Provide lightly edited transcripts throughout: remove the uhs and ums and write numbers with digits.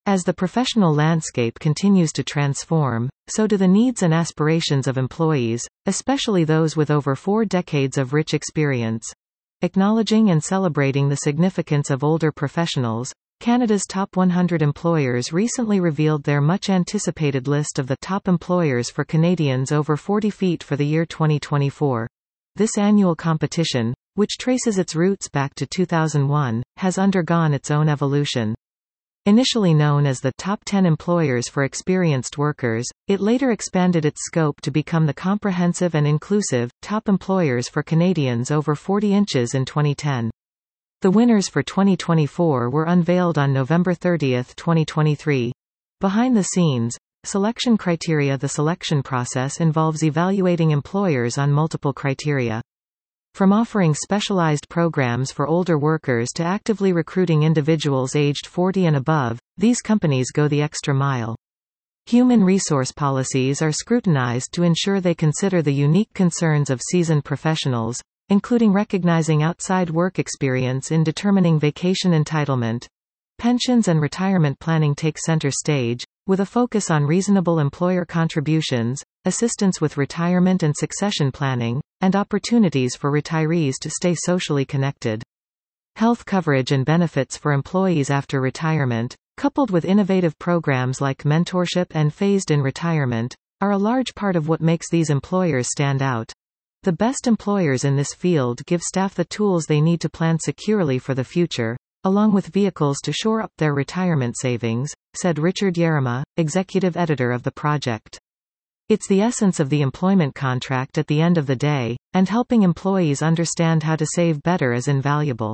As the professional landscape continues to transform, so do the needs and aspirations of employees, especially those with over 4 decades of rich experience. Acknowledging and celebrating the significance of older professionals, Canada's top 100 employers recently revealed their much-anticipated list of the top employers for Canadians over 40 feet for the year 2024. This annual competition, which traces its roots back to 2001, has undergone its own evolution. Initially known as the Top 10 Employers for Experienced Workers, it later expanded its scope to become the comprehensive and inclusive Top Employers for Canadians over 40 inches in 2010. The winners for 2024 were unveiled on November 30, 2023. Behind the scenes, selection criteria. The selection process involves evaluating employers on multiple criteria. From offering specialized programs for older workers to actively recruiting individuals aged 40 and above, these companies go the extra mile. Human resource policies are scrutinized to ensure they consider the unique concerns of seasoned professionals, including recognizing outside work experience in determining vacation entitlement. Pensions and retirement planning take center stage, with a focus on reasonable employer contributions, assistance with retirement and succession planning, and opportunities for retirees to stay socially connected. Health coverage and benefits for employees after retirement, coupled with innovative programs like mentorship and phased-in retirement, are a large part of what makes these employers stand out. The best employers in this field give staff the tools they need to plan securely for the future, along with vehicles to shore up their retirement savings, said Richard Yerema, executive editor of the project. It's the essence of the employment contract at the end of the day, and helping employees understand how to save better is invaluable.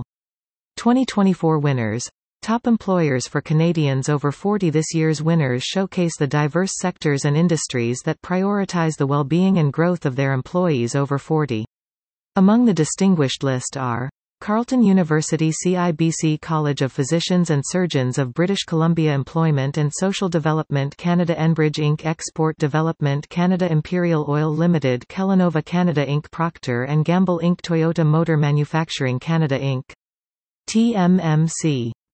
2024 winners. Top employers for Canadians over 40. This year's winners showcase the diverse sectors and industries that prioritize the well-being and growth of their employees over 40. Among the distinguished list are Carleton University CIBC College of Physicians and Surgeons of British Columbia Employment and Social Development Canada Enbridge Inc. Export Development Canada Imperial Oil Limited Kellanova Canada Inc. Procter & Gamble Inc. Toyota Motor Manufacturing Canada Inc. TMMC